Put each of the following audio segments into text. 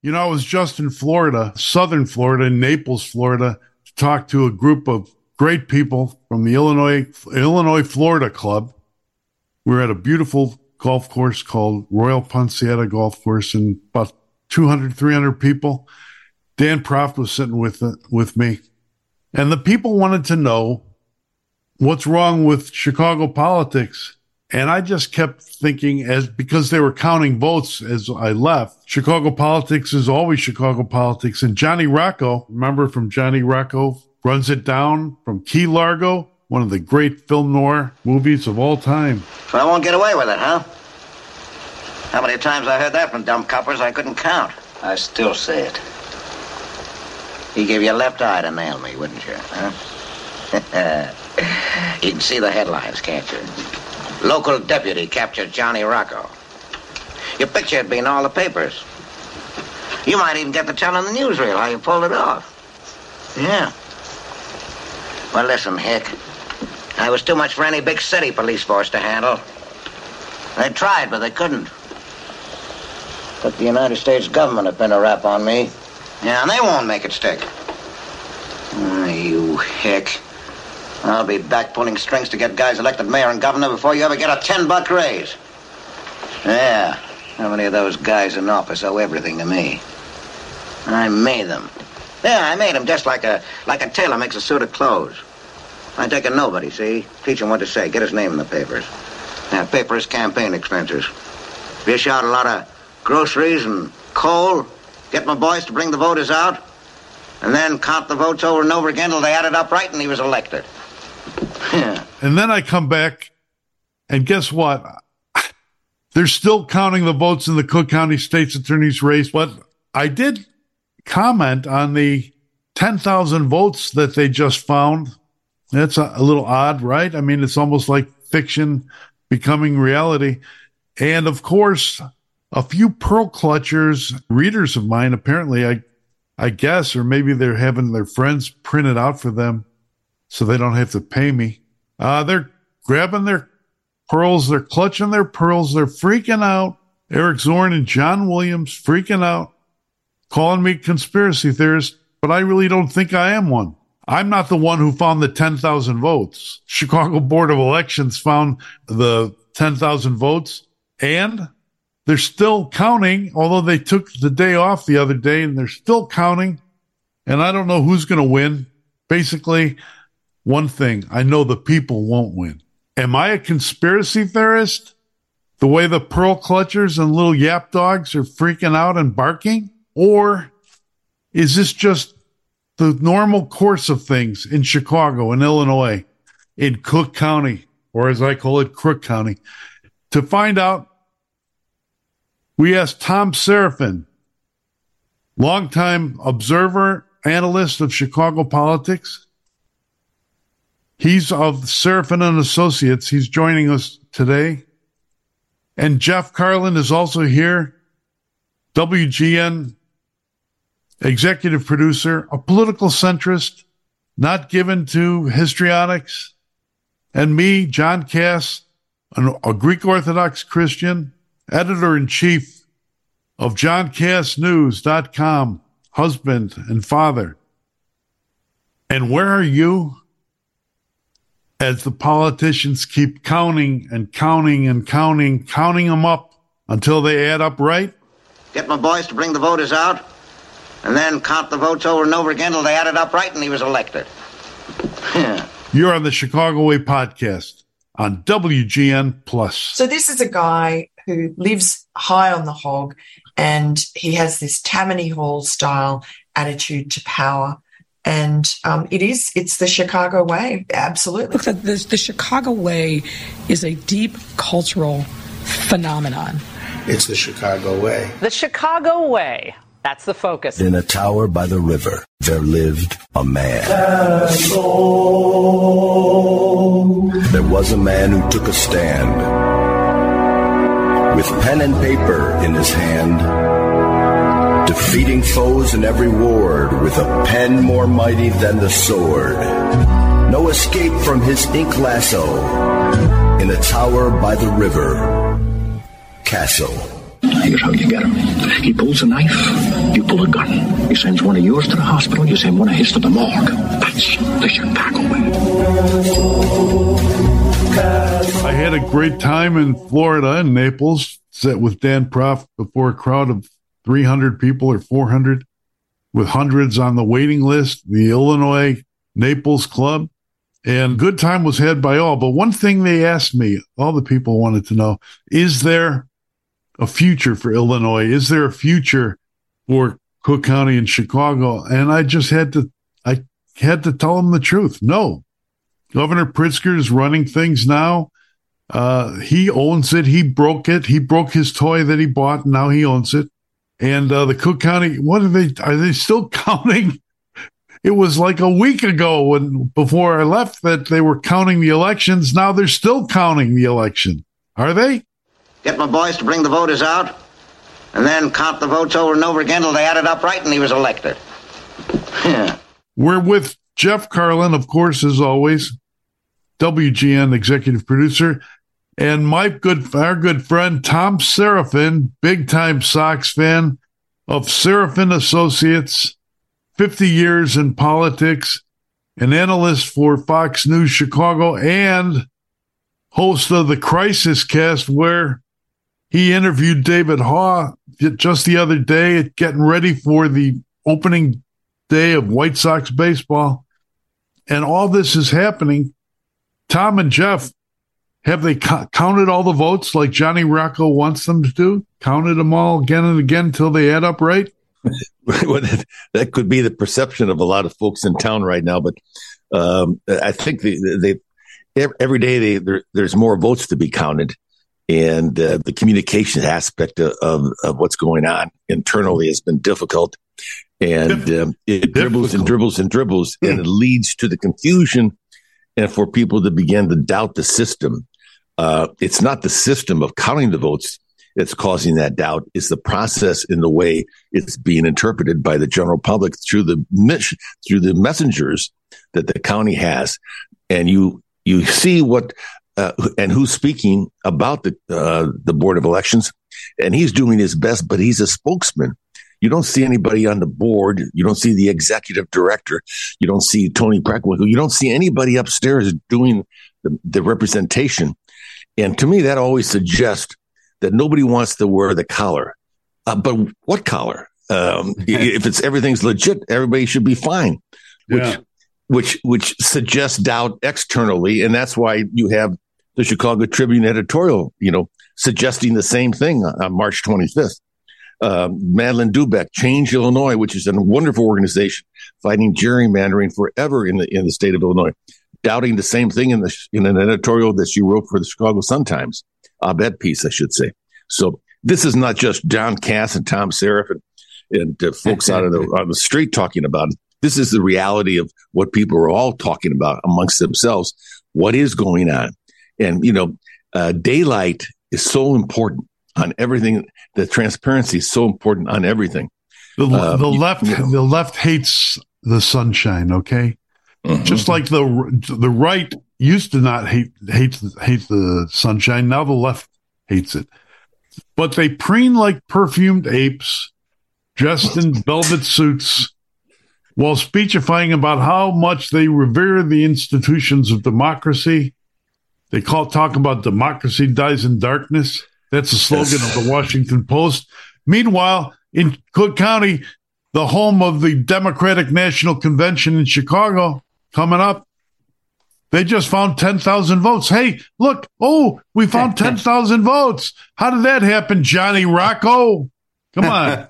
I was just in Florida, southern Florida, in Naples, Florida, to talk to a group of great people from the Illinois-Florida Club. We were at a beautiful golf course called Royal Ponciata Golf Course, and about 200, 300 people. Dan Proft was sitting with me. And the people wanted to know what's wrong with Chicago politics. And I just kept thinking, because they were counting votes as I left, Chicago politics is always Chicago politics. And Johnny Rocco, remember from Johnny Rocco, Runs It Down, from Key Largo, one of the great film noir movies of all time. So I won't get away with it, huh? How many times I heard that from dumb coppers I couldn't count. I still say it. You gave your left eye to nail me, wouldn't you, huh? You can see the headlines, can't you? Local deputy captured Johnny Rocco. Your picture would be in all the papers. You might even get to tell on the newsreel how you pulled it off. Yeah. Well, listen, Hick. I was too much for any big city police force to handle. They tried, but they couldn't. Took the United States government to pin a rap on me. Yeah, and they won't make it stick. You Hick. I'll be back pulling strings to get guys elected mayor and governor before you ever get a $10 raise. Yeah, how many of those guys in office owe everything to me? I made them. Yeah, I made them just like a tailor makes a suit of clothes. I take a nobody, see? Teach him what to say. Get his name in the papers. Yeah, pay for his campaign expenses. Dish out a lot of groceries and coal. Get my boys to bring the voters out. And then count the votes over and over again till they added up right and he was elected. Yeah. And then I come back, and guess what? They're still counting the votes in the Cook County State's Attorney's race. But I did comment on the 10,000 votes that they just found. That's a little odd, right? I mean, it's almost like fiction becoming reality. And, of course, a few pearl clutchers, readers of mine, apparently, I guess, or maybe they're having their friends print it out for them so they don't have to pay me. They're grabbing their pearls. They're clutching their pearls. They're freaking out. Eric Zorn and John Williams freaking out, calling me conspiracy theorist, but I really don't think I am one. I'm not the one who found the 10,000 votes. Chicago Board of Elections found the 10,000 votes, and they're still counting, although they took the day off the other day, and they're still counting, and I don't know who's going to win. Basically, one thing, I know the people won't win. Am I a conspiracy theorist? The way the pearl clutchers and little yap dogs are freaking out and barking? Or is this just the normal course of things in Chicago, in Illinois, in Cook County, or as I call it, Crook County? To find out, we asked Tom Serafin, longtime observer, analyst of Chicago politics. He's of Serafin and Associates. He's joining us today. And Jeff Carlin is also here, WGN executive producer, a political centrist, not given to histrionics. And me, John Cass, a Greek Orthodox Christian, editor-in-chief of JohnCassNews.com, husband and father. And where are you as the politicians keep counting and counting and counting them up until they add up right? Get my boys to bring the voters out, and then count the votes over and over again till they added up right and he was elected. You're on the Chicago Way podcast on WGN+. So this is a guy who lives high on the hog, and he has this Tammany Hall style attitude to power. And it's the Chicago way, absolutely. Look, the Chicago way is a deep cultural phenomenon. It's the Chicago way. The Chicago way. That's the focus. In a tower by the river, there lived a man. There was a man who took a stand. With pen and paper in his hand, defeating foes in every ward with a pen more mighty than the sword. No escape from his ink lasso in a tower by the river. Castle. Here's how you get him. He pulls a knife, you pull a gun. He sends one of yours to the hospital, you send one of his to the morgue. That's the Chicago way. I had a great time in Florida, in Naples, sat with Dan Proft before a crowd of 300 people or 400, with hundreds on the waiting list, the Illinois Naples Club. And good time was had by all. But one thing they asked me, all the people wanted to know, is there a future for Illinois? Is there a future for Cook County and Chicago? And I just had to tell them the truth. No. Governor Pritzker is running things now. He owns it. He broke it. He broke his toy that he bought. And now he owns it. And the Cook County, are they still counting? It was like a week ago before I left that they were counting the elections. Now they're still counting the election. Are they? Get my boys to bring the voters out and then count the votes over and over again till they added up right and he was elected. Yeah. We're with Jeff Carlin, of course, as always, WGN executive producer, and our good friend Tom Serafin, big-time Sox fan of Serafin Associates, 50 years in politics, an analyst for Fox News Chicago, and host of the Crisis Cast, where he interviewed David Haugh just the other day, getting ready for the opening day of White Sox baseball. And all this is happening. Tom and Jeff, have they counted all the votes like Johnny Rocco wants them to do? Counted them all again and again until they add up right? Well, that could be the perception of a lot of folks in town right now. But I think every day there's more votes to be counted. And the communication aspect of what's going on internally has been difficult. And it dribbles and dribbles and dribbles, and it leads to the confusion and for people to begin to doubt the system. It's not the system of counting the votes that's causing that doubt. It's the process in the way it's being interpreted by the general public through the messengers that the county has. And you see what and who's speaking about the Board of Elections, and he's doing his best, but he's a spokesman. You don't see anybody on the board. You don't see the executive director. You don't see Tony Preckwinkle. You don't see anybody upstairs doing the representation. And to me, that always suggests that nobody wants to wear the collar. But what collar? If everything's legit, everybody should be fine. Which suggests doubt externally, and that's why you have the Chicago Tribune editorial, suggesting the same thing on March 25th. Madeline Dubeck, Change Illinois, which is a wonderful organization fighting gerrymandering forever in the state of Illinois, doubting the same thing in an editorial that she wrote for the Chicago Sun-Times, op-ed piece, I should say. So this is not just John Cass and Tom Serafin and folks out on the street talking about it. This is the reality of what people are all talking about amongst themselves. What is going on? And, daylight is so important on everything. The transparency is so important on everything. The left hates the sunshine. Okay. Mm-hmm. Just like the right used to not hate the sunshine. Now the left hates it, but they preen like perfumed apes dressed in velvet suits while speechifying about how much they revere the institutions of democracy. They talk about democracy dies in darkness. That's the slogan of the Washington Post. Meanwhile, in Cook County, the home of the Democratic National Convention in Chicago coming up, they just found 10,000 votes. Hey, look. Oh, we found 10,000 votes. How did that happen, Johnny Rocco? Come on.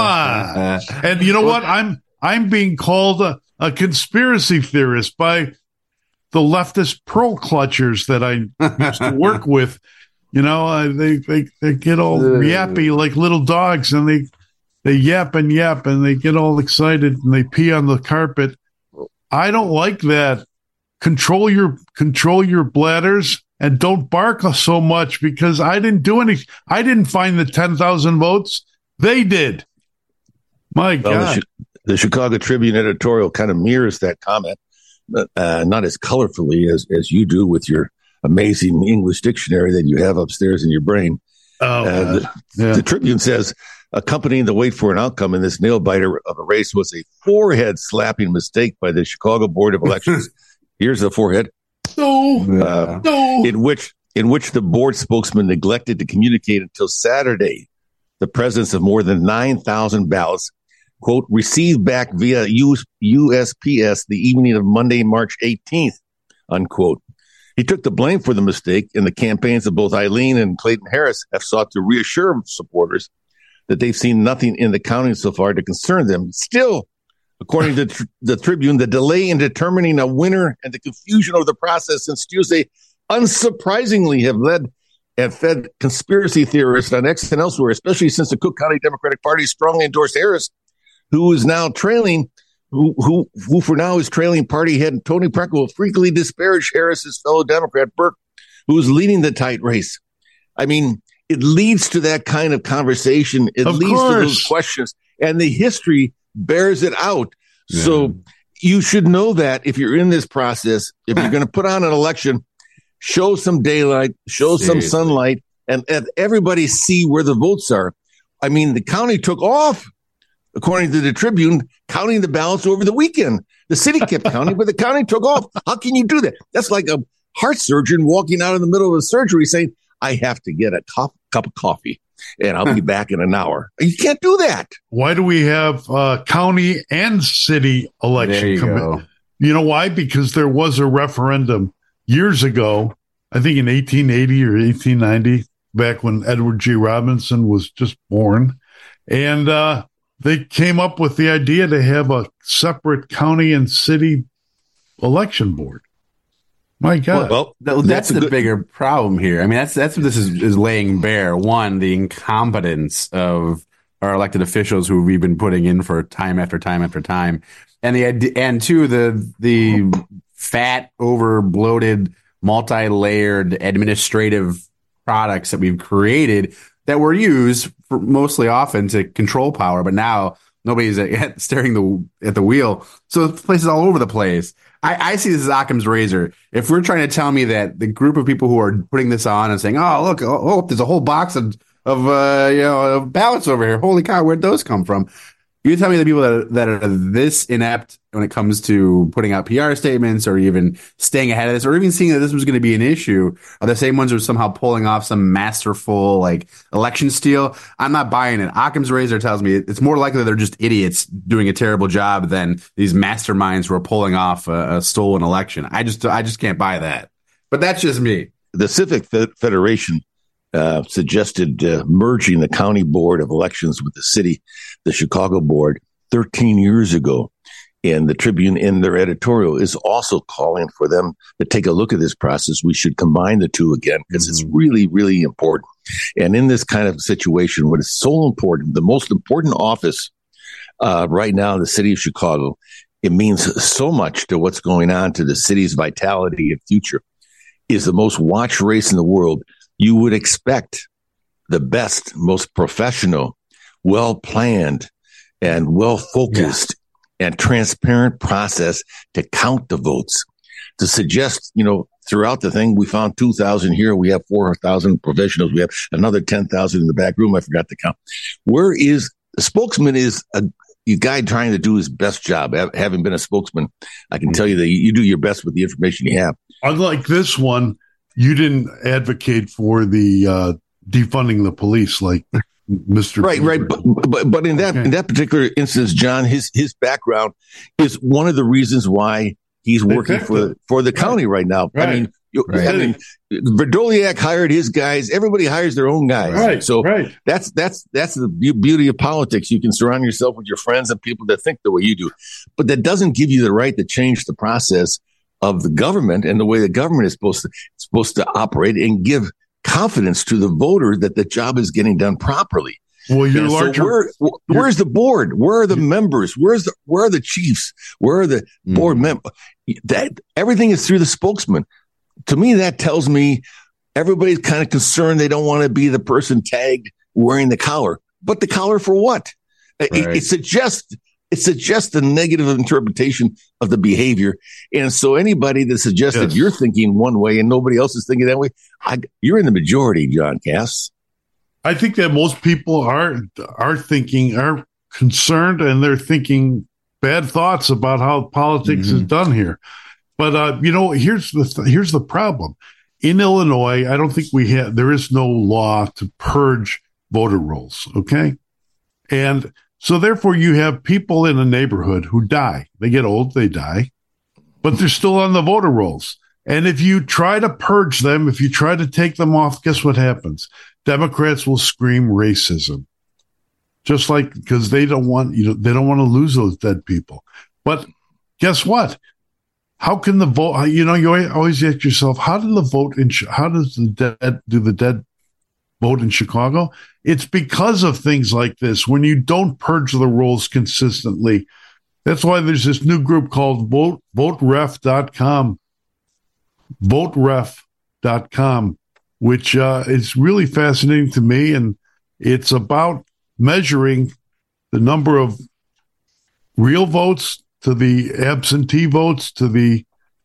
And you know what? I'm being called a conspiracy theorist by the leftist pearl clutchers that I used to work with. They get all yappy like little dogs, and they yap and they get all excited and they pee on the carpet. I don't like that. Control your bladders and don't bark so much, because I didn't do anything. I didn't find the 10,000 votes. They did. My God. The Chicago Tribune editorial kind of mirrors that comment, not as colorfully as you do with your amazing English dictionary that you have upstairs in your brain. The Tribune says Accompanying the wait for an outcome in this nail-biter of a race was a forehead-slapping mistake by the Chicago Board of Elections. Here's the forehead. No. In which the board spokesman neglected to communicate until Saturday the presence of more than 9,000 ballots, quote, received back via USPS the evening of Monday, March 18th, unquote. He took the blame for the mistake, and the campaigns of both Eileen and Clayton Harris have sought to reassure supporters that they've seen nothing in the counting so far to concern them. Still, according to the Tribune, the delay in determining a winner and the confusion of the process since Tuesday unsurprisingly have led and fed conspiracy theorists on X and elsewhere, especially since the Cook County Democratic Party strongly endorsed Harris, who is now trailing, who for now is trailing party head Tony Preckwill, frequently disparaged Harris's fellow Democrat Burke, who is leading the tight race. I mean, it leads to that kind of conversation. It leads to those questions, and the history bears it out. Yeah. So you should know that if you're in this process, if you're going to put on an election, show some daylight, show some sunlight, and everybody see where the votes are. I mean, the county took off, according to the Tribune, counting the ballots over the weekend. The city kept counting, but the county took off. How can you do that? That's like a heart surgeon walking out in the middle of a surgery saying, I have to get a cup of coffee and I'll be back in an hour. You can't do that. Why do we have county and city election coming? You know why? Because there was a referendum years ago, I think in 1880 or 1890, back when Edward G. Robinson was just born. And they came up with the idea to have a separate county and city election board. My God. Well, that's the bigger problem here. I mean, that's what this is laying bare. One, the incompetence of our elected officials who we've been putting in for time after time after time, and two, the fat, over bloated, multi-layered administrative products that we've created that were used for mostly often to control power, but now nobody's staring at the wheel. So the place is all over the place. I see this as Occam's razor. If we're trying to tell me that the group of people who are putting this on and saying, "Oh, look, there's a whole box of ballots over here. Holy cow, where'd those come from?" You tell me the people that are this inept when it comes to putting out PR statements or even staying ahead of this or even seeing that this was going to be an issue are the same ones who are somehow pulling off some masterful election steal. I'm not buying it. Occam's razor tells me it's more likely they're just idiots doing a terrible job than these masterminds who are pulling off a stolen election. I just can't buy that. But that's just me. The Civic Federation suggested merging the county board of elections with the Chicago board 13 years ago. And the Tribune in their editorial is also calling for them to take a look at this process. We should combine the two again because it's really, really important. And in this kind of situation, what is so important, the most important office right now in the city of Chicago, it means so much to what's going on to the city's vitality and future, is the most watched race in the world. You would expect the best, most professional, well-planned, and well-focused and transparent process to count the votes. To suggest, throughout the thing, we found 2,000 here. We have 4,000 professionals. We have another 10,000 in the back room. I forgot to count. The spokesman is a guy trying to do his best job. Having been a spokesman, I can tell you that you do your best with the information you have. Unlike this one, you didn't advocate for the defunding the police like Mr. Right. But in that particular instance, John, his background is one of the reasons why he's working for the county right now. Right. I mean, Verdoliak hired his guys. Everybody hires their own guys. Right. So that's the beauty of politics. You can surround yourself with your friends and people that think the way you do, but that doesn't give you the right to change the process of the government and the way the government is supposed to operate and give confidence to the voter that the job is getting done properly. Well, where's the board? Where are the members? Where are the chiefs? Where are the board members? That everything is through the spokesman. To me, that tells me everybody's kind of concerned. They don't want to be the person tagged wearing the collar, but the collar for what? Right. It suggests a negative interpretation of the behavior. And so anybody that suggests that you're thinking one way and nobody else is thinking that way, you're in the majority, John Cass. I think that most people are concerned, and they're thinking bad thoughts about how politics is done here. But here's the problem. In Illinois, I don't think there is no law to purge voter rolls. Okay. And so therefore you have people in a neighborhood who die. They get old, they die, but they're still on the voter rolls. And if you try to purge them, if you try to take them off, guess what happens? Democrats will scream racism. Just like, because they don't want to lose those dead people. But guess what? How can the vote? You always ask yourself, how does the dead vote in Chicago? It's because of things like this. When you don't purge the rolls consistently, that's why there's this new group called voteref.com, voteref.com, which is really fascinating to me, and it's about measuring the number of real votes to the absentee votes to the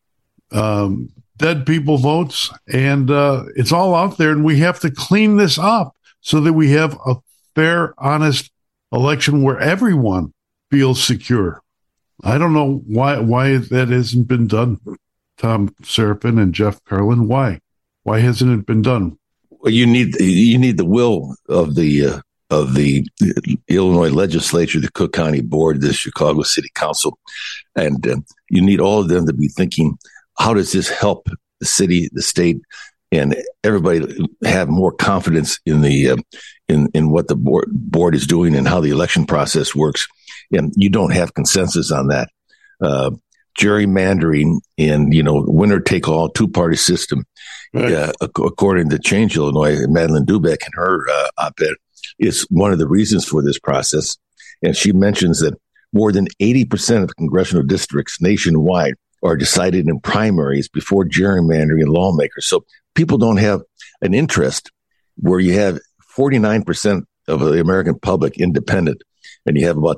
dead people votes. And it's all out there. And we have to clean this up so that we have a fair, honest election where everyone feels secure. I don't know why that hasn't been done, Tom Seraphin and Jeff Carlin. Why hasn't it been done? Well, you need the will of the Illinois legislature, the Cook County Board, the Chicago City Council, and you need all of them to be thinking, how does this help the city, the state, and everybody have more confidence in the in what the board is doing and how the election process works? And you don't have consensus on that. Gerrymandering and winner take all two-party system, right. According to Change Illinois, Madeline Dubeck in her op-ed, is one of the reasons for this process. And she mentions that more than 80% of congressional districts nationwide are decided in primaries before gerrymandering and lawmakers. So people don't have an interest where you have 49% of the American public independent and you have about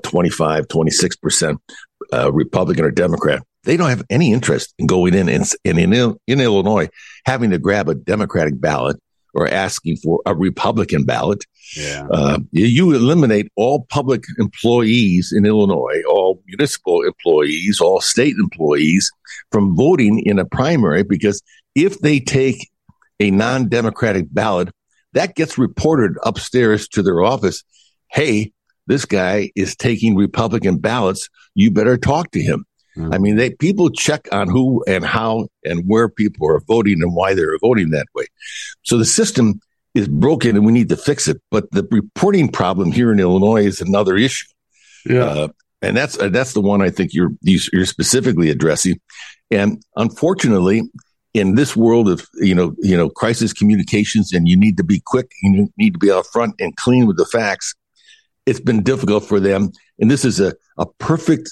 26% Republican or Democrat. They don't have any interest in going in Illinois, having to grab a Democratic ballot or asking for a Republican ballot. Yeah. You eliminate all public employees in Illinois, all municipal employees, all state employees from voting in a primary, because if they take a non-Democratic ballot, that gets reported upstairs to their office. Hey, this guy is taking Republican ballots. You better talk to him. I mean, people check on who and how and where people are voting and why they're voting that way. So the system is broken and we need to fix it. But the reporting problem here in Illinois is another issue. Yeah. And that's the one I think you're specifically addressing. And unfortunately, in this world of, crisis communications, and you need to be quick, you need to be out front and clean with the facts, it's been difficult for them. And this is a perfect,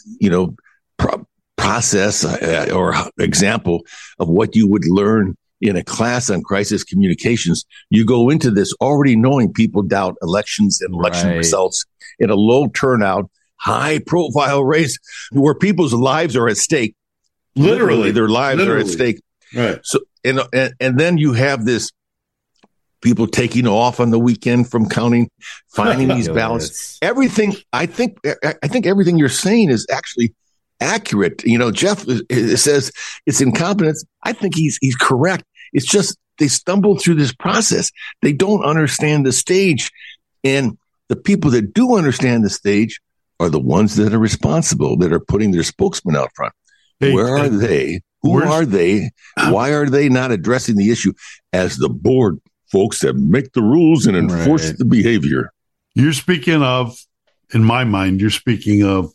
process or example of what you would learn in a class on crisis communications. You go into this already knowing people doubt elections and election results in a low turnout, high profile race where people's lives are at stake. Literally their lives are at stake. Right. So, and then you have this people taking off on the weekend from counting, finding these ballots, everything. I think everything you're saying is actually accurate. Jeff says it's incompetence. I think he's correct. It's just they stumble through this process. They don't understand the stage. And the people that do understand the stage are the ones that are responsible, that are putting their spokesman out front. Where are they? Who are they? Why are they not addressing the issue as the board folks that make the rules and enforce the behavior? You're speaking of, in my mind, you're speaking of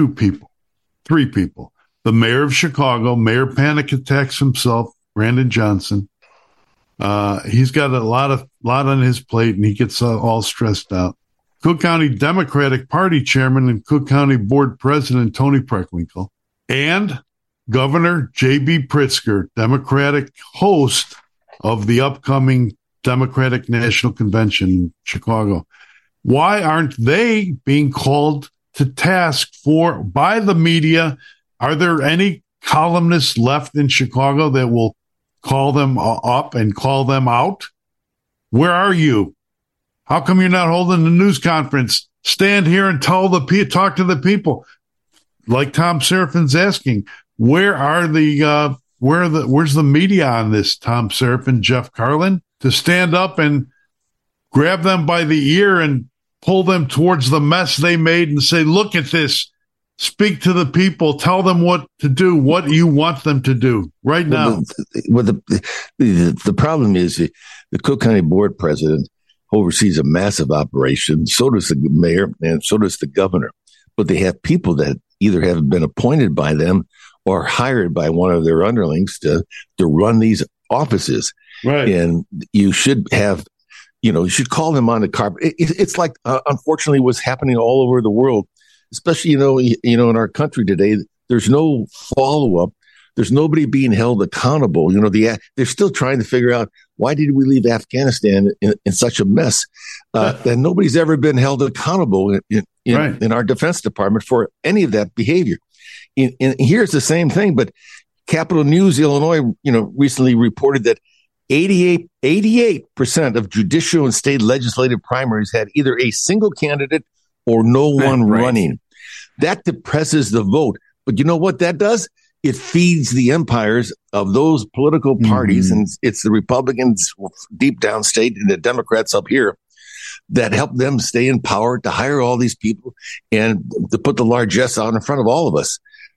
three people. The mayor of Chicago, Mayor Panic Attacks himself, Brandon Johnson. He's got a lot on his plate, and he gets all stressed out. Cook County Democratic Party Chairman and Cook County Board President Tony Preckwinkle, and Governor J.B. Pritzker, Democratic host of the upcoming Democratic National Convention in Chicago. Why aren't they being called to task by the media? Are there any columnists left in Chicago that will call them up and call them out? Where are you? How come you're not holding a news conference? Stand here and talk to the people. Like Tom Serafin's asking, where's the media on this, Tom Serafin, Jeff Carlin, to stand up and grab them by the ear and pull them towards the mess they made and say, look at this, speak to the people, tell them what to do, what you want them to do right now. The problem is the Cook County Board president oversees a massive operation. So does the mayor and so does the governor. But they have people that either have been appointed by them or hired by one of their underlings to run these offices. Right. And you should have, you should call them on the carpet. It's like, unfortunately, what's happening all over the world, especially, in our country today. There's no follow-up. There's nobody being held accountable. They're still trying to figure out, why did we leave Afghanistan in such a mess? And nobody's ever been held accountable in our Defense Department for any of that behavior. And here's the same thing, but Capital News Illinois, recently reported that 88% of judicial and state legislative primaries had either a single candidate or no one running. That depresses the vote. But you know what that does? It feeds the empires of those political parties, and it's the Republicans deep downstate and the Democrats up here that help them stay in power to hire all these people and to put the largesse out in front of all of us.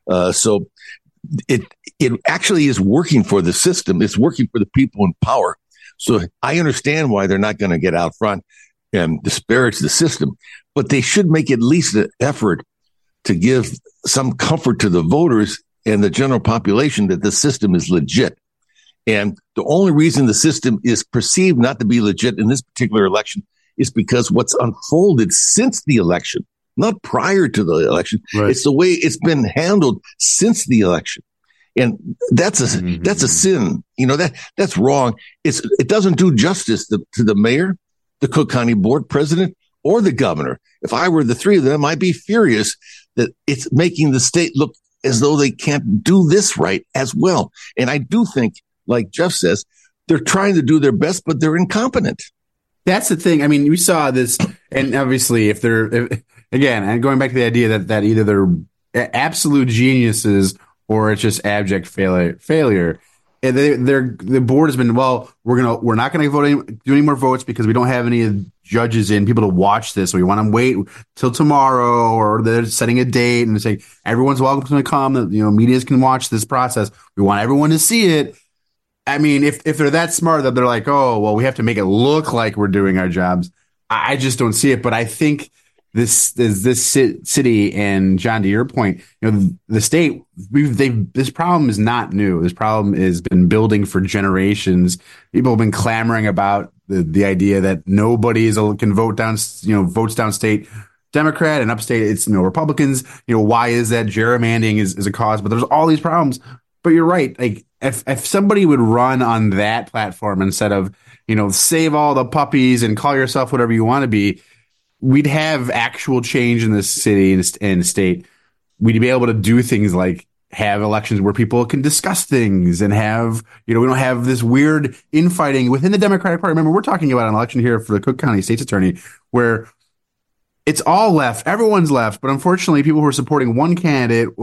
So it actually is working for the system. It's working for the people in power. So I understand why they're not going to get out front and disparage the system, but they should make at least an effort to give some comfort to the voters and the general population that the system is legit. And the only reason the system is perceived not to be legit in this particular election is because what's unfolded since the election, not prior to the election. Right. It's the way it's been handled since the election. And that's a sin. That's wrong. It doesn't do justice to the mayor, the Cook County Board president, or the governor. If I were the three of them, I'd be furious that it's making the state look as though they can't do this right as well. And I do think, like Jeff says, they're trying to do their best, but they're incompetent. That's the thing. I mean, we saw this, and obviously, again, and going back to the idea that either they're absolute geniuses or it's just abject failure. And the board has been, we're not going to do any more votes because we don't have any judges in people to watch this. So we want to wait till tomorrow, or they're setting a date and saying everyone's welcome to come. That medias can watch this process. We want everyone to see it. I mean, if they're that smart that they're like, oh well, we have to make it look like we're doing our jobs. I just don't see it. But I think this city, and John, to your point, the state, this problem is not new. This problem has been building for generations. People have been clamoring about the idea that nobody can vote down, votes downstate Democrat, and upstate it's Republicans. Why is that? Gerrymandering is a cause, but there's all these problems. But you're right. Like if somebody would run on that platform instead of save all the puppies and call yourself whatever you want to be, we'd have actual change in this city and state. We'd be able to do things like have elections where people can discuss things and have, we don't have this weird infighting within the Democratic Party. Remember, we're talking about an election here for the Cook County State's Attorney where it's all left. Everyone's left. But unfortunately, people who were supporting one candidate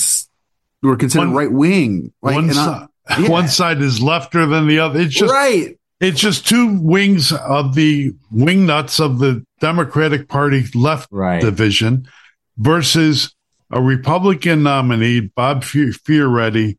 were considered right wing. One side is lefter than the other. It's just right. It's just two wings of the wing nuts of the Democratic Party left division versus a Republican nominee, Bob Fioretti,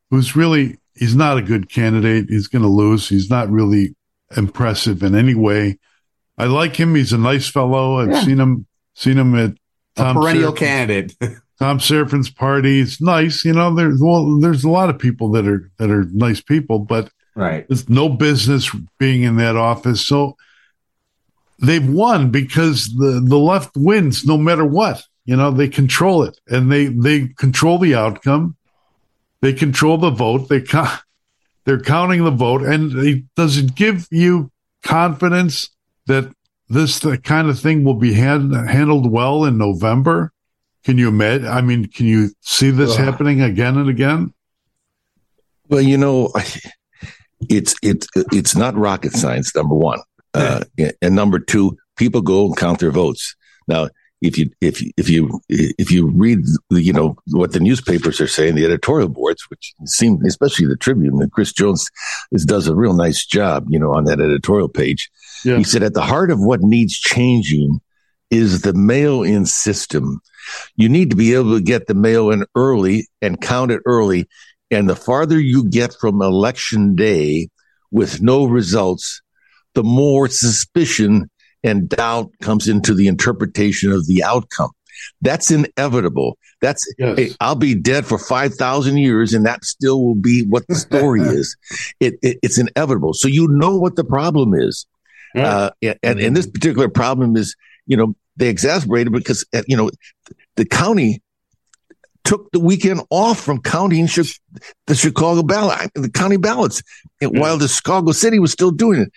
he's not a good candidate. He's going to lose. He's not really impressive in any way. I like him. He's a nice fellow. I've seen him at Tom perennial candidate. Tom Serafin's party. It's nice. There's a lot of people that are nice people, but there's no business being in that office. So they've won because the left wins no matter what. They control it, and they control the outcome. They control the vote. They're counting the vote. And does it give you confidence that this kind of thing will be handled well in November? Can you imagine? I mean, can you see this happening again and again? Well, it's not rocket science, number one. And number two, people go and count their votes. Now, if you read what the newspapers are saying, the editorial boards, which seem, especially the Tribune, and Chris Jones does a real nice job, on that editorial page. Yeah. He said, at the heart of what needs changing is the mail-in system. You need to be able to get the mail in early and count it early. And the farther you get from election day with no results, the more suspicion and doubt comes into the interpretation of the outcome. That's inevitable. Hey, I'll be dead for 5,000 years, and that still will be what the story is. It's inevitable. So what the problem is. And this particular problem is, they exacerbated because, the county took the weekend off from counting the Chicago ballot, the county ballots, while the Chicago City was still doing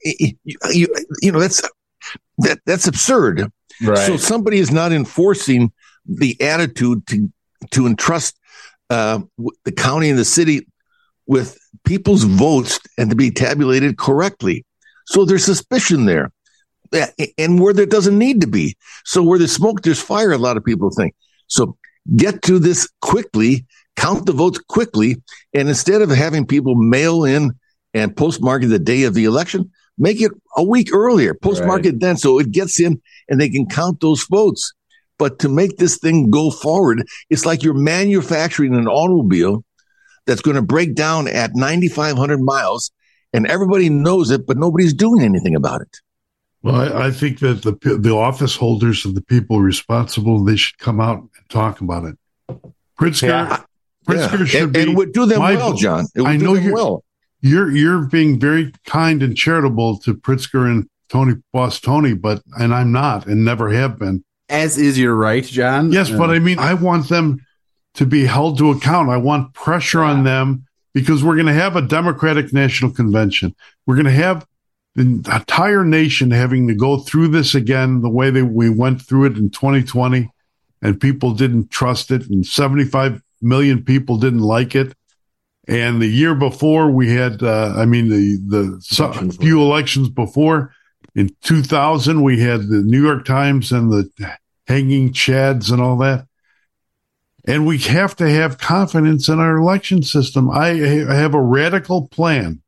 it. That's absurd. Right. So somebody is not enforcing the attitude to entrust the county and the city with people's votes and to be tabulated correctly. So there's suspicion there, and where there doesn't need to be. So where there's smoke, there's fire, a lot of people think. So get to this quickly, count the votes quickly, and instead of having people mail in and postmark the day of the election, make it a week earlier, postmark it then so it gets in and they can count those votes. But to make this thing go forward, it's like you're manufacturing an automobile that's going to break down at 9,500 miles, and everybody knows it, but nobody's doing anything about it. Well, I think that the office holders of the people responsible, they should come out and talk about it. Pritzker should be. And would do them well, John. It would do them well. You're being very kind and charitable to Pritzker and Boss Tony, and I'm not and never have been. As is your right, John. Yes, but I mean, I want them to be held to account. I want pressure on them because we're going to have a Democratic National Convention. We're going to have the entire nation having to go through this again the way that we went through it in 2020, and people didn't trust it, and 75 million people didn't like it. And the year before, we had, the few elections before, in 2000, we had the New York Times and the hanging chads and all that. And we have to have confidence in our election system. I have a radical plan.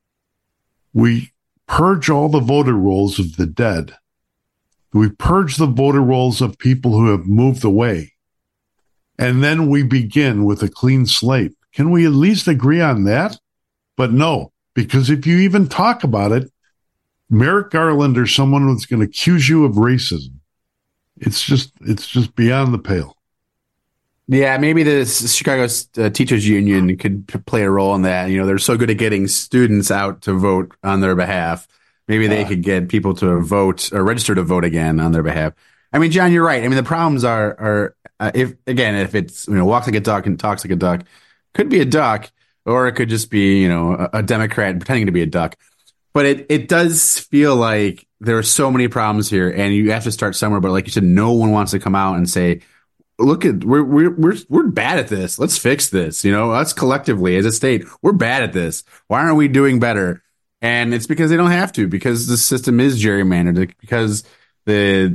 We purge all the voter rolls of the dead. We purge the voter rolls of people who have moved away. And then we begin with a clean slate. Can we at least agree on that? But no, because if you even talk about it, Merrick Garland or someone who's going to accuse you of racism, it's just beyond the pale. Yeah, maybe the Chicago Teachers Union could play a role in that. They're so good at getting students out to vote on their behalf. Maybe they could get people to vote or register to vote again on their behalf. I mean, John, you're right. I mean, the problems are if it's walks like a duck and talks like a duck, could be a duck, or it could just be a Democrat pretending to be a duck. But it does feel like there are so many problems here, and you have to start somewhere. But like you said, no one wants to come out and say, "Look at we're bad at this. Let's fix this." Us collectively as a state, we're bad at this. Why aren't we doing better? And it's because they don't have to, because the system is gerrymandered, because the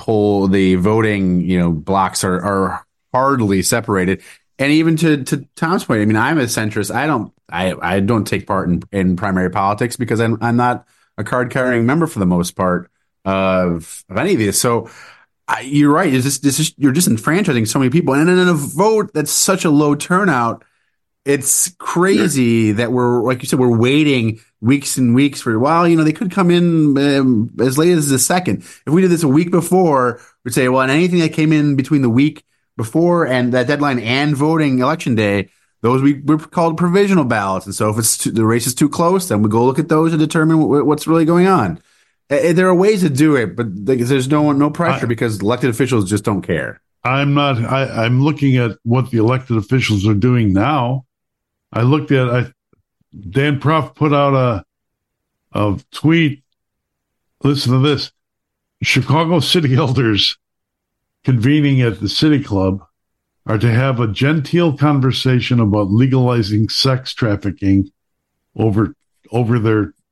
voting blocks are hardly separated. And even to Tom's point, I mean, I'm a centrist. I don't take part in primary politics because I'm not a card carrying member for the most part of any of these. So you're right. You're just enfranchising so many people, and in a vote that's such a low turnout, it's crazy that we're, like you said, we're waiting weeks and weeks for. They could come in as late as the second. If we did this a week before, we'd say, well, and anything that came in between the week before and that deadline and voting election day, those we're called provisional ballots. And so if the race is too close, then we go look at those and determine what's really going on. There are ways to do it, but there's no pressure because elected officials just don't care. I'm looking at what the elected officials are doing now. I looked at Dan Proft put out a tweet. Listen to this: Chicago city elders convening at the City Club are to have a genteel conversation about legalizing sex trafficking over their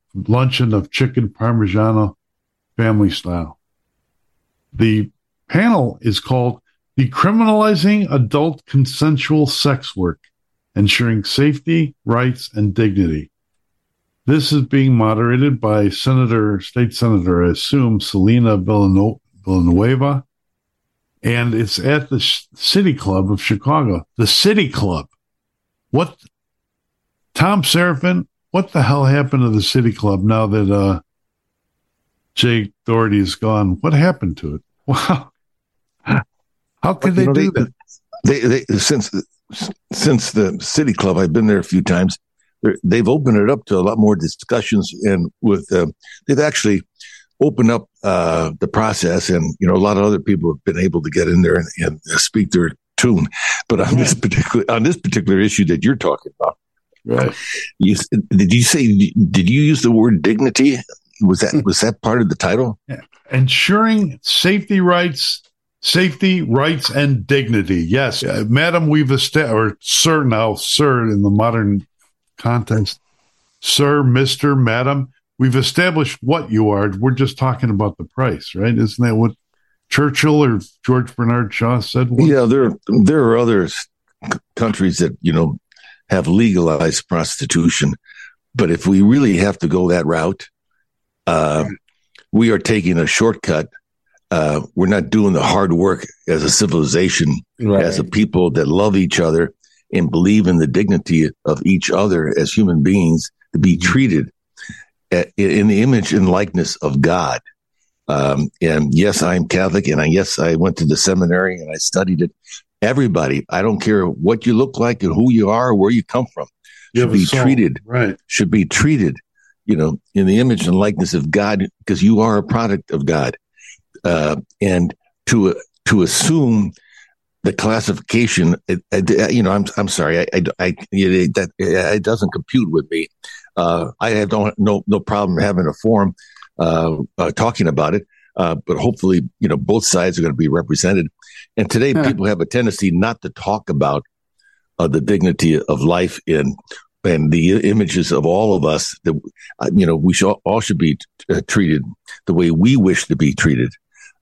luncheon of chicken Parmigiano family style. The panel is called Decriminalizing Adult Consensual Sex Work, Ensuring Safety, Rights, and Dignity. This is being moderated by State Senator, I assume, Selena Villanueva, and it's at the City Club of Chicago. The City Club. What, Tom Seraphin, what the hell happened to the City Club now that Jay Doherty is gone? What happened to it? Wow. How could they do that? They since the City Club, I've been there a few times. They've opened it up to a lot more discussions, and they've actually opened up the process, and a lot of other people have been able to get in there and speak their tune. But on this particular issue that you're talking about, right? Did you use the word dignity? Was that part of the title? Yeah. Ensuring safety, rights, and dignity. Yes, Madam, we've established, or sir now, sir in the modern context, sir, Mr., Madam, we've established what you are. We're just talking about the price, right? Isn't that what Churchill or George Bernard Shaw said? Yeah, there are other countries that, have legalized prostitution. But if we really have to go that route, we are taking a shortcut. We're not doing the hard work as a civilization, right, as a people that love each other and believe in the dignity of each other as human beings, to be treated in the image and likeness of God. And yes, I'm Catholic, and yes, I went to the seminary and I studied it. Everybody, I don't care what you look like and who you are or where you come from, should be treated in the image and likeness of God, because you are a product of God. And to assume the classification, I'm sorry, it doesn't compute with me. I have no problem having a forum talking about it, but hopefully, both sides are going to be represented. And today, people have a tendency not to talk about the dignity of life and the images of all of us. That we should be treated the way we wish to be treated.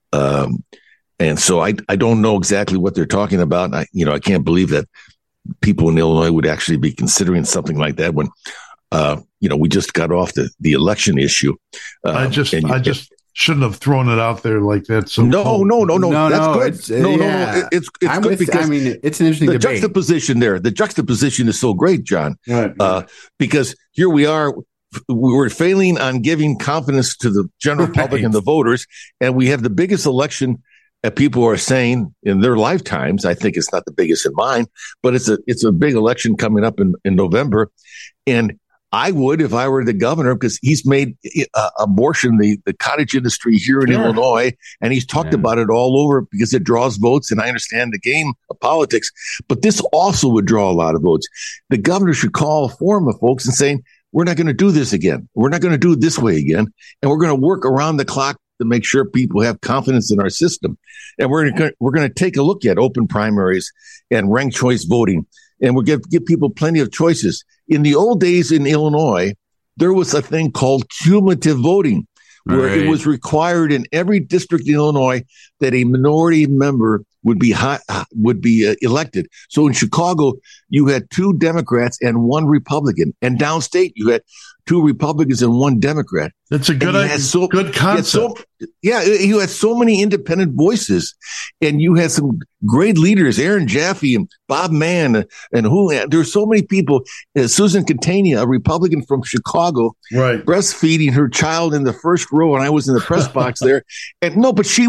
And so I don't know exactly what they're talking about. I can't believe that people in Illinois would actually be considering something like that when, we just got off the election issue. I just shouldn't have thrown it out there like that. So no. That's good. It's good because it's an interesting debate. Juxtaposition there. The juxtaposition is so great, John, right. Because here we are. We're failing on giving confidence to the general public and the voters, and we have the biggest election that people are saying in their lifetimes. I think it's not the biggest in mine, but it's a big election coming up in November. And I would, if I were the governor, because he's made abortion the cottage industry here in Illinois, and he's talked about it all over because it draws votes. And I understand the game of politics, but this also would draw a lot of votes. The governor should call a forum of folks and saying, we're not going to do this again. We're not going to do it this way again. And we're going to work around the clock to make sure people have confidence in our system. And we're going to take a look at open primaries and ranked choice voting. And we'll give people plenty of choices. In the old days in Illinois, there was a thing called cumulative voting, where it was required in every district in Illinois that a minority member would be elected. So in Chicago, you had 2 Democrats and 1 Republican, and downstate you had 2 Republicans and 1 Democrat. That's a good concept. You had so many independent voices, and you had some great leaders, Aaron Jaffe and Bob Mann, and there's so many people. Susan Catania, a Republican from Chicago, right, breastfeeding her child in the first row, and I was in the press box there. She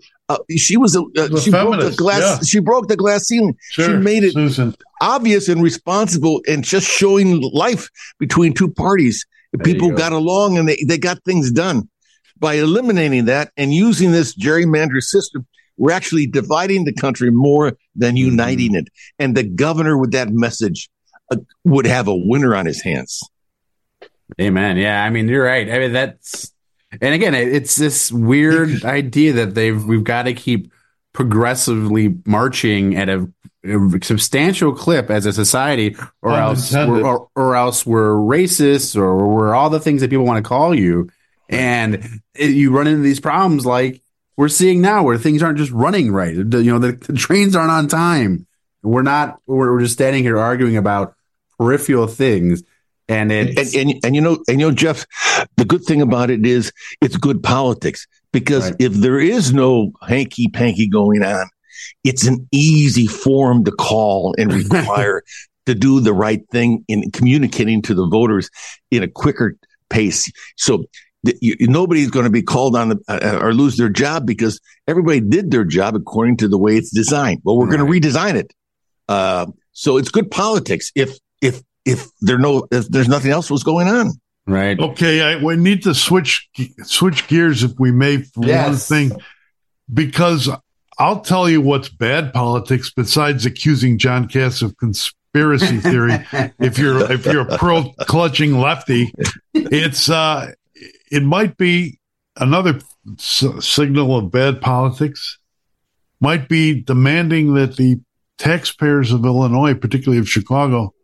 broke the glass. Yeah. She broke the glass ceiling. Sure, she made it Susan. Obvious and responsible, and just showing life between 2 parties. People got along and they got things done. By eliminating that and using this gerrymander system, we're actually dividing the country more than uniting it. And the governor with that message would have a winner on his hands. Amen. Yeah, I mean, you're right. I mean, and again, it's this weird idea that we've got to keep progressively marching at a substantial clip as a society, or else we're racist, or we're all the things that people want to call you. And you run into these problems like we're seeing now, where things aren't just running right. The trains aren't on time. We're just standing here arguing about peripheral things. And Jeff, the good thing about it is it's good politics, because if there is no hanky panky going on, it's an easy forum to call and require to do the right thing in communicating to the voters in a quicker pace. So nobody's going to be called on or lose their job, because everybody did their job according to the way it's designed. Well, we're going to redesign it. So it's good politics if there's nothing else was going on. Right. Okay. We need to switch gears, if we may, for one thing, because I'll tell you what's bad politics besides accusing John Cass of conspiracy theory. if you're a pearl clutching lefty, it might be another signal of bad politics. Might be demanding that the taxpayers of Illinois, particularly of Chicago,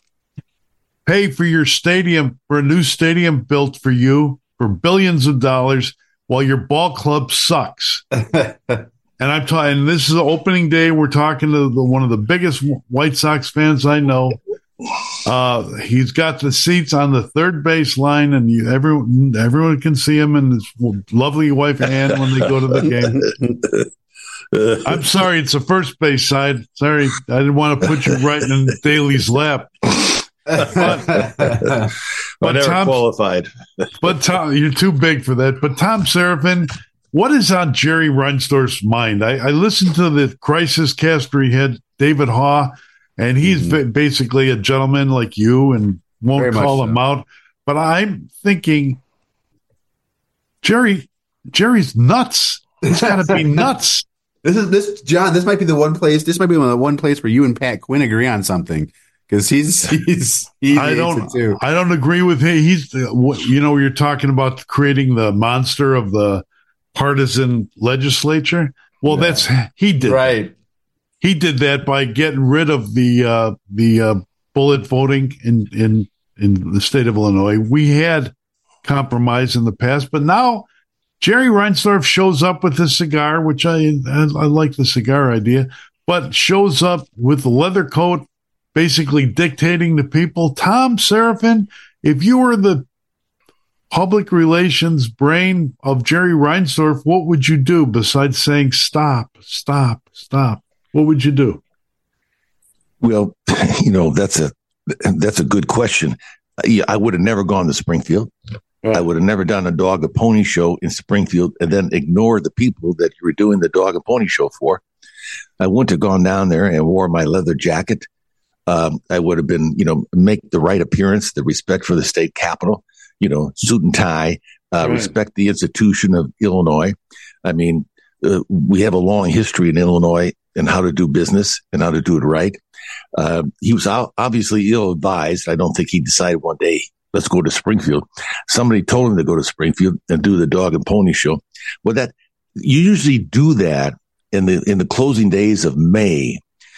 pay for your stadium, for a new stadium built for you for billions of dollars, while your ball club sucks. And I'm talking, this is the opening day. We're talking to one of the biggest White Sox fans I know. He's got the seats on the third base line, and everyone can see him and his lovely wife Ann when they go to the game. I'm sorry, it's the first base side. Sorry, I didn't want to put you right in Daly's lap. But never Tom, qualified. But Tom, you're too big for that. But Tom Seraphin, what is on Jerry Reinsdorf's mind? I listened to the Crisis cast where he had David Haw, and he's basically a gentleman like you and won't call him out. But I'm thinking, Jerry's nuts. He's got to be nuts. John. This might be the one place. This might be the one place where you and Pat Quinn agree on something, because I don't agree with him. You're talking about creating the monster of the partisan legislature. Well, he did right. He did that by getting rid of the bullet voting in the state of Illinois. We had compromise in the past, but now Jerry Reinsdorf shows up with a cigar, which I like the cigar idea, but shows up with the leather coat, basically dictating to people. Tom Seraphin, if you were the public relations brain of Jerry Reinsdorf, what would you do besides saying stop, stop, stop? What would you do? Well, that's a good question. I would have never gone to Springfield. Right. I would have never done a dog and pony show in Springfield and then ignored the people that you were doing the dog and pony show for. I wouldn't have gone down there and wore my leather jacket. I would have been, make the right appearance, the respect for the state capitol, suit and tie, respect the institution of Illinois. I mean, we have a long history in Illinois and how to do business and how to do it right. He was obviously ill-advised. I don't think he decided one day, let's go to Springfield. Somebody told him to go to Springfield and do the dog and pony show. Well, you usually do that in the closing days of May,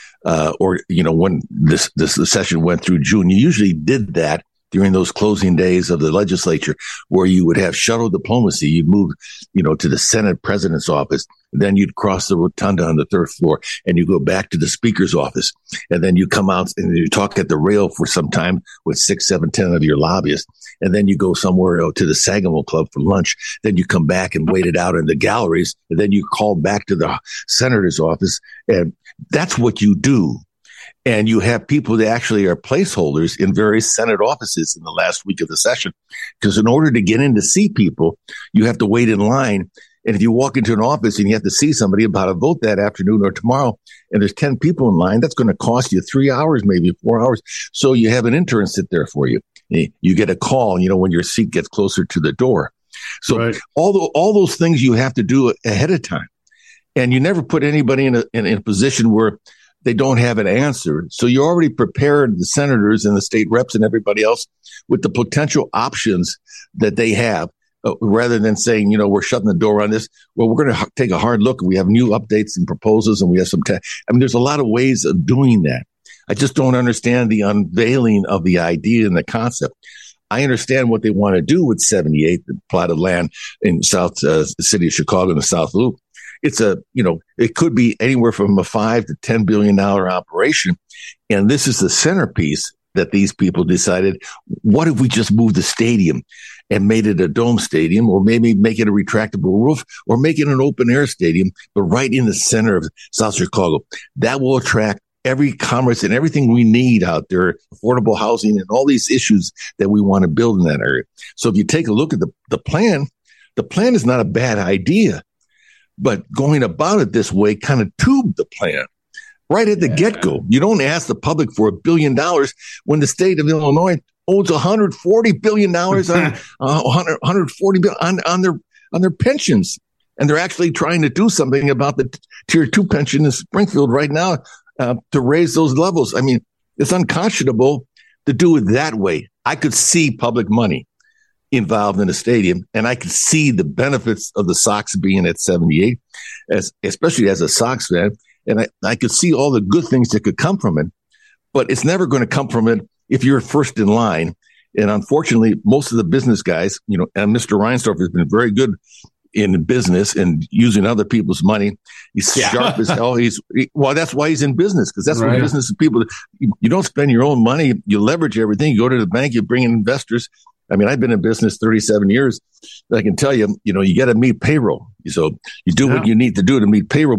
or when this session went through June. You usually did that during those closing days of the legislature, where you would have shuttle diplomacy. You'd move, to the Senate president's office. Then you'd cross the rotunda on the third floor and you go back to the speaker's office. And then you come out and you talk at the rail for some time with 6, 7, 10 of your lobbyists. And then you go somewhere to the Sagamore Club for lunch. Then you come back and wait it out in the galleries. And then you call back to the senator's office. And that's what you do. And you have people that actually are placeholders in various Senate offices in the last week of the session. Because in order to get in to see people, you have to wait in line. And if you walk into an office and you have to see somebody about a vote that afternoon or tomorrow, and there's 10 people in line, that's going to cost you 3 hours, maybe 4 hours. So you have an intern sit there for you. You get a call, when your seat gets closer to the door. So all those things you have to do ahead of time. And you never put anybody in a position where they don't have an answer. So you already prepared the senators and the state reps and everybody else with the potential options that they have. rather than saying, we're shutting the door on this. Well, we're going to take a hard look. We have new updates and proposals, and we have some. There's a lot of ways of doing that. I just don't understand the unveiling of the idea and the concept. I understand what they want to do with 78, the plot of land in South the city of Chicago in the South Loop. It's it could be anywhere from a $5 to $10 billion operation, and this is the centerpiece that these people decided. What if we just moved the stadium and made it a dome stadium, or maybe make it a retractable roof, or make it an open air stadium, but right in the center of South Chicago? That will attract every commerce and everything we need out there, affordable housing and all these issues that we want to build in that area. So if you take a look at the plan is not a bad idea, but going about it this way kind of tubed the plan. Right at the get-go. You don't ask the public for $1 billion when the state of Illinois owes $140 billion on $140 billion on their pensions. And they're actually trying to do something about the Tier 2 pension in Springfield right now to raise those levels. I mean, it's unconscionable to do it that way. I could see public money involved in a stadium, and I could see the benefits of the Sox being at 78, especially as a Sox fan. And I could see all the good things that could come from it, but it's never going to come from it if you're first in line. And unfortunately, most of the business guys, and Mr. Reinsdorf has been very good in business and using other people's money. He's sharp as hell. That's why he's in business, because that's what business people. You don't spend your own money. You leverage everything. You go to the bank. You bring in investors. I mean, I've been in business 37 years. I can tell you, you got to meet payroll. So you do what you need to do to meet payroll,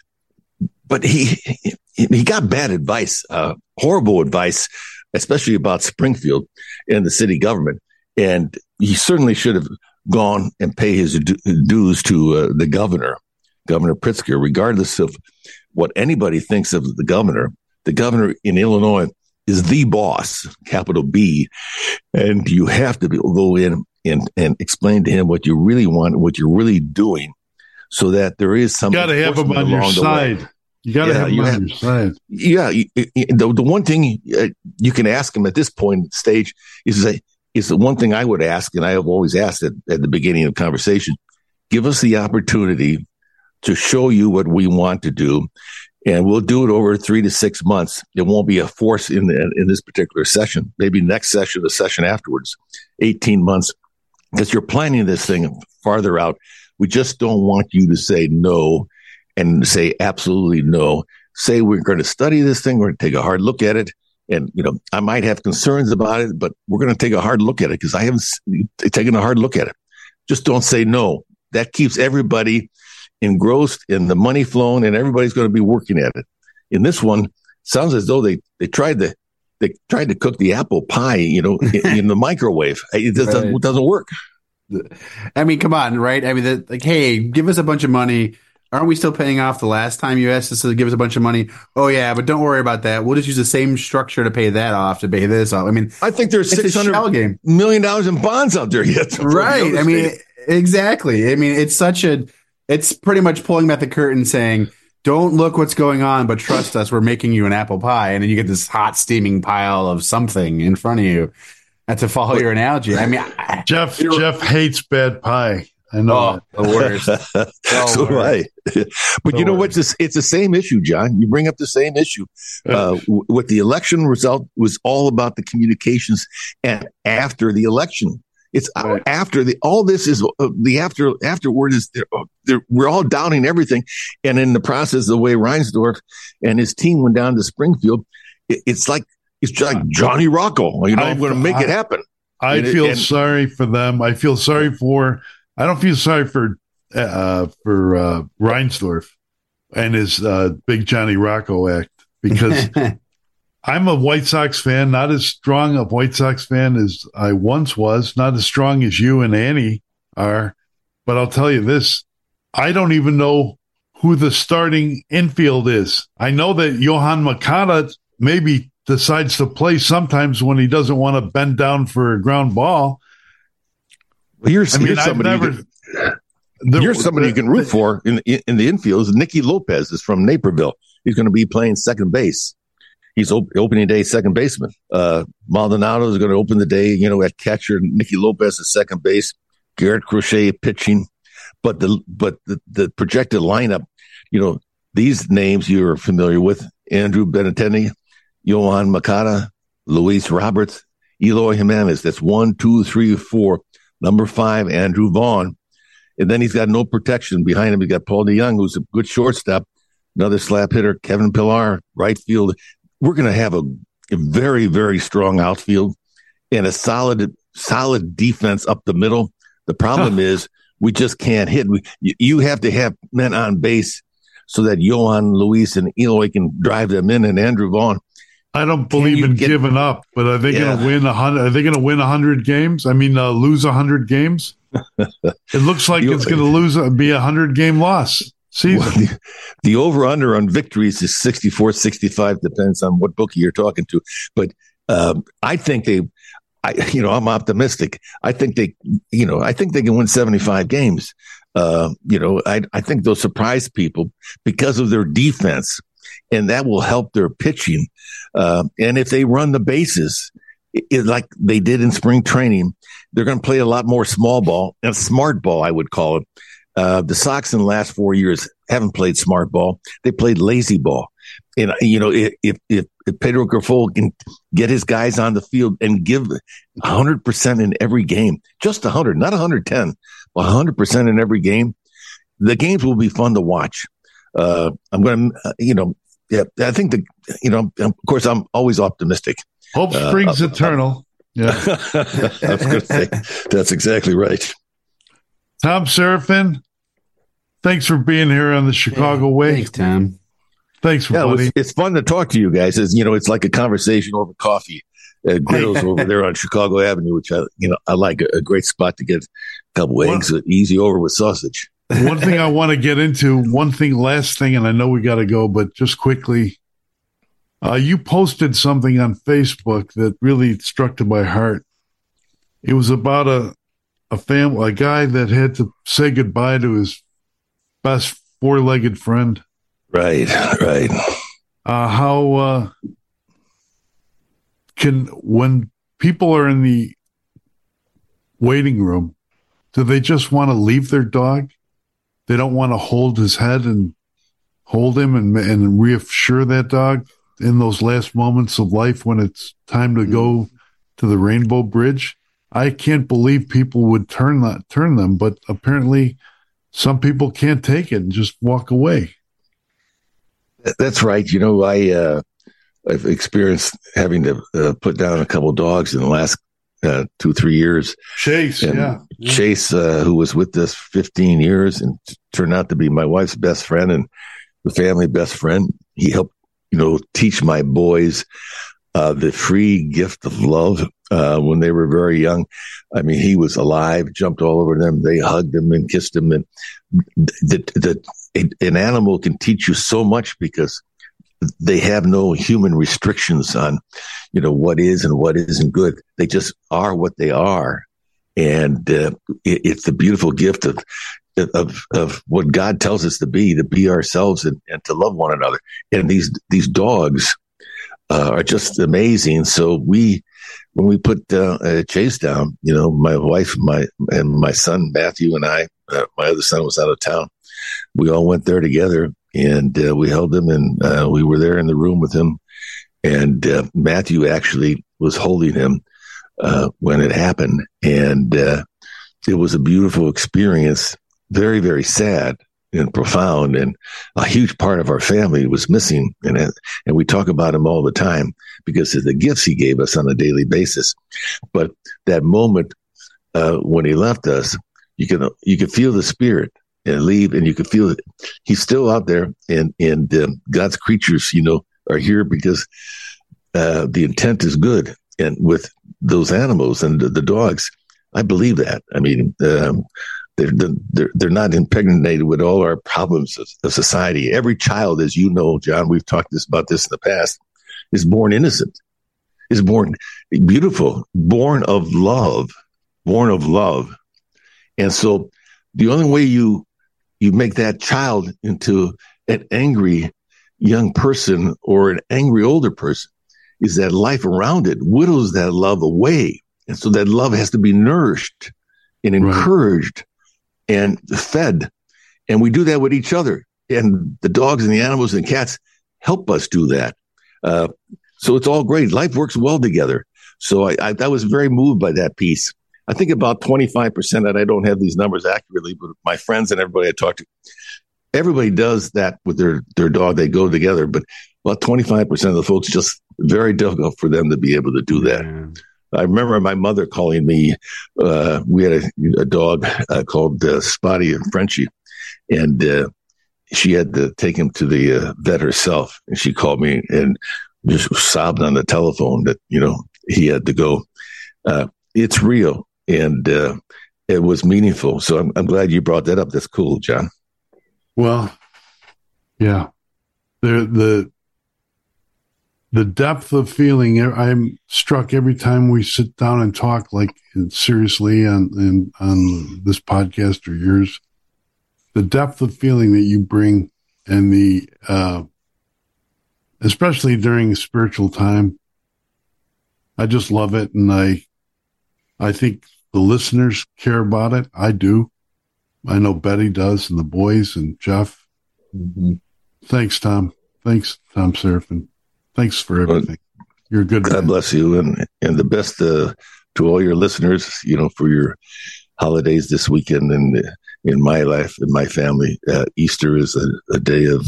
But he got bad advice, horrible advice, especially about Springfield and the city government. And he certainly should have gone and pay his dues to the Governor Pritzker, regardless of what anybody thinks of the governor. The governor in Illinois is the boss, capital B. And you have to go in and explain to him what you really want, what you're really doing, so that there is some. You got to have him on your side. You got to have him on your side. Yeah. The one thing you can ask him at this point in the stage is the one thing I would ask, and I have always asked at the beginning of the conversation: give us the opportunity to show you what we want to do, and we'll do it over 3 to 6 months. It won't be a force in this particular session. Maybe next session, the session afterwards, 18 months, because you're planning this thing farther out. We just don't want you to say no and say absolutely no. Say we're going to study this thing. We're going to take a hard look at it. And, I might have concerns about it, but we're going to take a hard look at it because I haven't taken a hard look at it. Just don't say no. That keeps everybody engrossed in the money flowing, and everybody's going to be working at it. In this one, sounds as though they tried to cook the apple pie, in the microwave. It doesn't work. I mean, come on, right? I mean, hey, give us a bunch of money. Aren't we still paying off the last time you asked us to give us a bunch of money? Oh, yeah, but don't worry about that. We'll just use the same structure to pay that off, to pay this off. I mean, I think there's $600 million in bonds out there yet. Right. I mean, exactly. I mean, it's pretty much pulling back the curtain saying, don't look what's going on, but trust us, we're making you an apple pie. And then you get this hot, steaming pile of something in front of you. And to follow your analogy, I mean, Jeff hates bad pie. I know. The worst. So do I. But you know what? It's the same issue, John. You bring up the same issue. With the election result was all about the communications and after the election. It's after all this is the afterward is we're all downing everything. And in the process, the way Reinsdorf and his team went down to Springfield, it's like Johnny Rocco. I'm going to make it happen. I feel sorry for them. I don't feel sorry for Reinsdorf and his big Johnny Rocco act, because I'm a White Sox fan, not as strong a White Sox fan as I once was, not as strong as you and Annie are. But I'll tell you this, I don't even know who the starting infield is. I know that Yohan Moncada maybe decides to play sometimes when he doesn't want to bend down for a ground ball. Well, you're somebody you can root for in the infield. Nicky Lopez is from Naperville. He's going to be playing second base. He's opening day second baseman. Maldonado is going to open the day, at catcher. Nicky Lopez is second base. Garrett Crochet pitching, but the projected lineup, these names you're familiar with: Andrew Benintendi, Yohan Moncada, Luis Roberts, Eloy Jimenez. That's 1, 2, 3, 4. Number 5, Andrew Vaughn. And then he's got no protection behind him. He's got Paul DeYoung, who's a good shortstop. Another slap hitter, Kevin Pillar, right field. We're going to have a very, very strong outfield and a solid defense up the middle. The problem is we just can't hit. You have to have men on base so that Yohan, Luis, and Eloy can drive them in, and Andrew Vaughn. I don't believe in giving up, but are they going to win 100? Are they going to win 100 games? I mean, lose 100 games? It looks like it's going to be a 100-game loss season. Well, the over-under on victories is 64, 65, depends on what bookie you're talking to. But I think I'm optimistic. I think they can win 75 games. I think they'll surprise people because of their defense, and that will help their pitching. And if they run the bases, like they did in spring training, they're going to play a lot more small ball and smart ball, I would call it. The Sox in the last 4 years haven't played smart ball. They played lazy ball. And, if Pedro Grifol can get his guys on the field and give 100% in every game, just 100, not 110, but 100% in every game, the games will be fun to watch. I'm going to, I think of course, I'm always optimistic. Hope springs eternal. Yeah. I was going to say, that's exactly right. Tom Seraphin, thanks for being here on the Chicago Way. Thanks, Tom. Thanks, buddy. It's fun to talk to you guys. It's like a conversation over coffee. Grills over there on Chicago Avenue, which I like, a great spot to get a couple eggs easy over with sausage. One thing I want to get into, last thing, and I know we got to go, but just quickly, you posted something on Facebook that really struck to my heart. It was about a guy that had to say goodbye to his best four-legged friend. Right. When people are in the waiting room, do they just want to leave their dog? They don't want to hold his head and hold him and reassure that dog in those last moments of life when it's time to go to the Rainbow Bridge. I can't believe people would turn them, but apparently some people can't take it and just walk away. That's right. I've experienced having to put down a couple of dogs in the last 2-3 years. Chase, Chase, who was with us 15 years and turned out to be my wife's best friend and the family best friend. He helped, teach my boys the free gift of love when they were very young. I mean, he was alive, jumped all over them. They hugged him and kissed him. And an animal can teach you so much because they have no human restrictions on, what is and what isn't good. They just are what they are. And it's the beautiful gift of what God tells us to be ourselves and to love one another. And these dogs are just amazing. So when we put Chase down, my wife, my son, Matthew, and I, my other son was out of town. We all went there together and we held him and we were there in the room with him. And Matthew actually was holding him when it happened. And it was a beautiful experience, very, very sad and profound. And a huge part of our family was missing. And we talk about him all the time because of the gifts he gave us on a daily basis. But that moment when he left us, you could feel the spirit and leave, and you could feel it. He's still out there, and God's creatures, are here because the intent is good. And with those animals and the dogs, I believe that. I mean, they're not impregnated with all our problems of society. Every child, as you know, John, we've talked about this in the past, is born innocent, is born beautiful, born of love. And so the only way you make that child into an angry young person or an angry older person is that life around it whittles that love away. And so that love has to be nourished and encouraged and fed. And we do that with each other. And the dogs and the animals and cats help us do that. So it's all great. Life works well together. So I was very moved by that piece. I think about 25%, and I don't have these numbers accurately, but my friends and everybody I talk to, everybody does that with their dog. They go together, but about 25% of the folks, just very difficult for them to be able to do that. I remember my mother calling me. We had a dog called Spotty and Frenchie, and she had to take him to the vet herself. And she called me and just sobbed on the telephone that, he had to go. It's real, and it was meaningful. So I'm glad you brought that up. That's cool, John. Well, yeah. The depth of feeling, I'm struck every time we sit down and talk, like seriously on this podcast or yours. The depth of feeling that you bring, and the especially during a spiritual time, I just love it, and I think the listeners care about it. I do. I know Betty does, and the boys, and Jeff. Mm-hmm. Thanks, Tom. Thanks, Tom Seraphin. Thanks for everything. You're a good man. God bless you, and the best to all your listeners, for your holidays this weekend. And in my life, in my family, Easter is a day of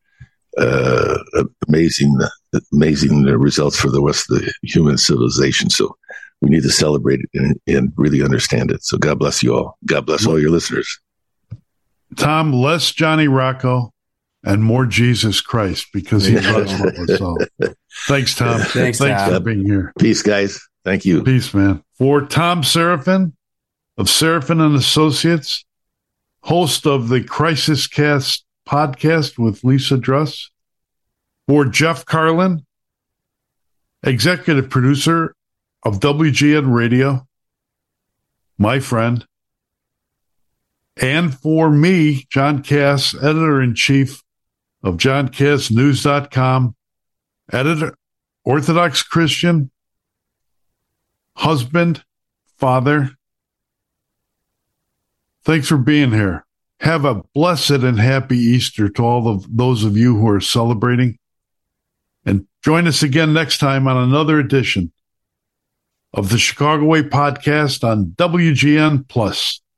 amazing results for the rest of the human civilization. So we need to celebrate it and really understand it. So God bless you all. God bless all your listeners. Tom, less Johnny Rocco and more Jesus Christ, because he loves us all. Thanks, Tom. Thanks for being here. Peace, guys. Thank you. Peace, man. For Tom Seraphin of Seraphin and Associates, host of the Crisis Cast podcast with Lisa Druss. For Jeff Carlin, executive producer of WGN Radio, my friend. And for me, John Cass, editor-in-chief of JohnCassNews.com, editor, Orthodox Christian, husband, father. Thanks for being here. Have a blessed and happy Easter to all of those of you who are celebrating. And join us again next time on another edition of the Chicago Way podcast on WGN Plus.